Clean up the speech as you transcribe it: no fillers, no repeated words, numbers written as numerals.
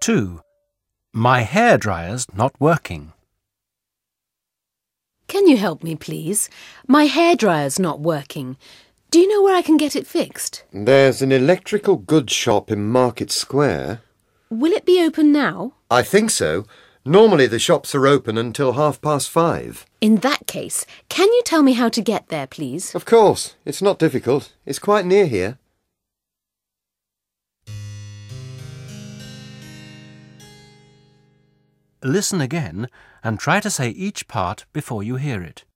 2. My hairdryer's not working. Can you help me, please? My hairdryer's not working. Do you know where I can get it fixed? There's an electrical goods shop in Market Square. Will it be open now? I think so. Normally the shops are open until 5:30. In that case, can you tell me how to get there, please? Of course. It's not difficult. It's quite near here. Listen again and try to say each part before you hear it.